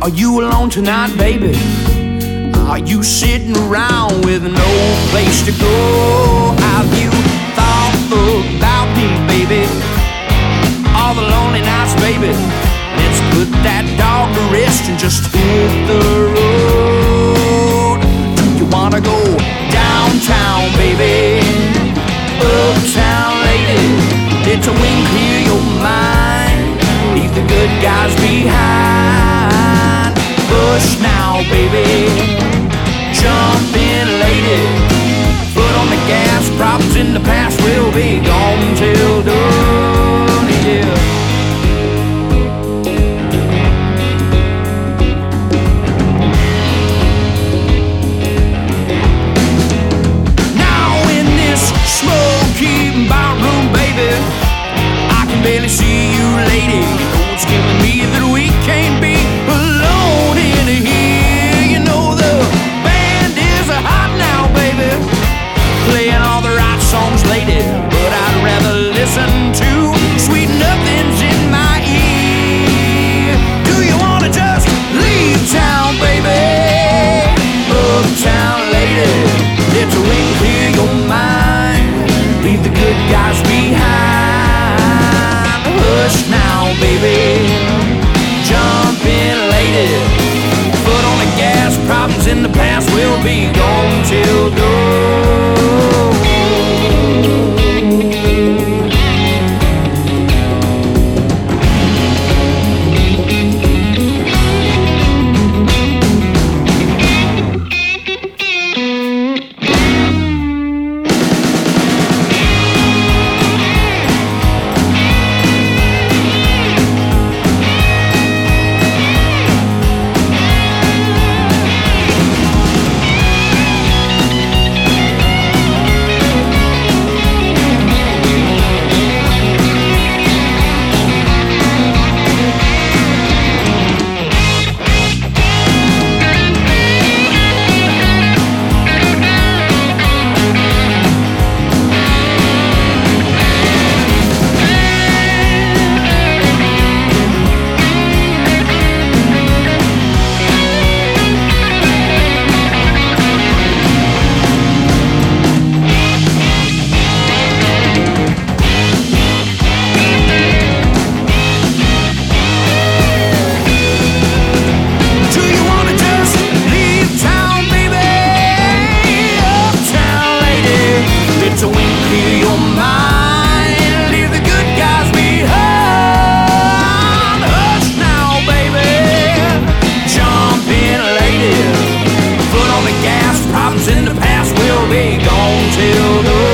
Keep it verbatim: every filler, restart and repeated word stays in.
Are you alone tonight, baby? Are you sitting around with no place to go? Have you thought about me, baby? All the lonely nights, baby. Let's put that dog to rest and just hit the road. Do you wanna go downtown, baby? Uptown, lady. It's a wing, clear your mind. Leave the good guys behind. Push now, baby. Jump in, lady. Foot on the gas. Problems in the past will be gone till dawn, yeah. Now in this smoky barroom, baby, I can barely see you, lady. It's killing me that we can't be alone in here. You know the band is hot now, baby, playing all the right songs, lady. But I'd rather listen to sweet nothings in my ear. Do you wanna just leave town, baby? Uptown, lady. It's a ring, clear your mind. Leave the good guys behind. Hush now, baby. Jump in, lady. Foot on the gas. Problems in the past will be gone till dawn. In the past will be gone till the